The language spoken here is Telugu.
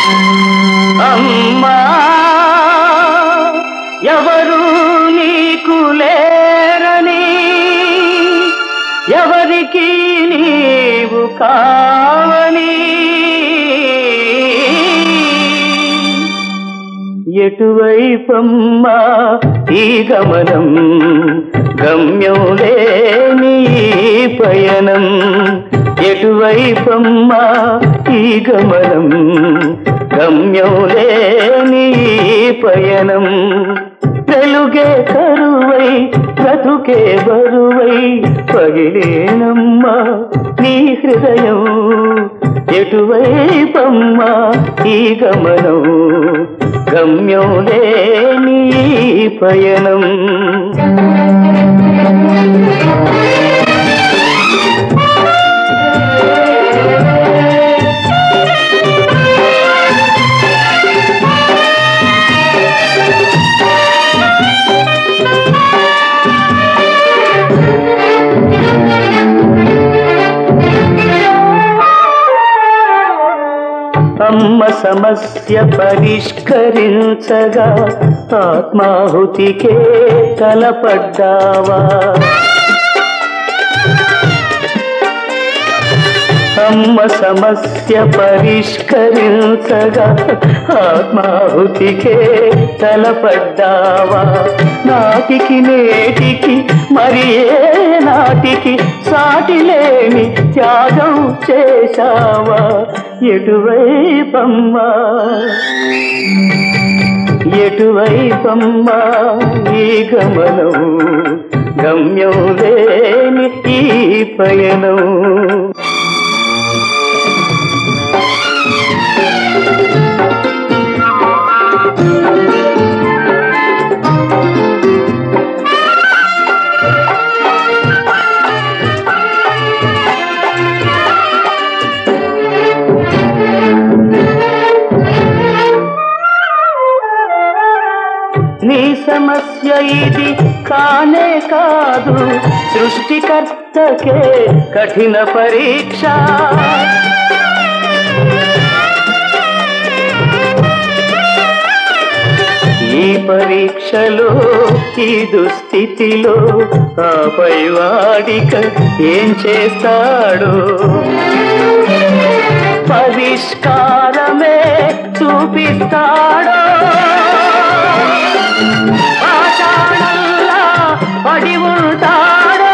అమ్మా ఎవరు నీకు లేరని, ఎవరికి నీవు కావని, ఎటువైపమ్మా ఈ గమనం, గమ్యం లేని పయనం. ఎటువైపమ్మా ఈ గమనం, గమ్యం లేని పయనం. వెలుగే కరువై బ్రతుకే బరువై పగిలేనమ్మా నీ హృదయం. ఎటువైపమ్మా ఈ గమనం, గమ్యం లేని పయనం. అమ్మ సమస్య పరిష్కరించగా ఆత్మాహుతికే తలపడ్డావా? అమ్మ సమస్య పరిష్కరించగా ఆత్మాహుతికే తలపడ్డావా? నాటికి నేటికి మరి ఏ నాటికి సాటిలేని త్యాగం చేశావా? ఎటువైపమ్మా ఎటువైపమ్మా ఈ గమనం, గమ్యం లేని ఈ పయనం. నీ సమస్య ఇది కానే కాదు, సృష్టికర్తకే కఠిన పరీక్ష. ఈ పరీక్షలో ఈ దుస్థితిలో ఆపై వాడిక ఏం చేస్తాడు? పరిష్కారమే చూపిస్తాడో? పాషాణంలా పడి ఉంటాడో?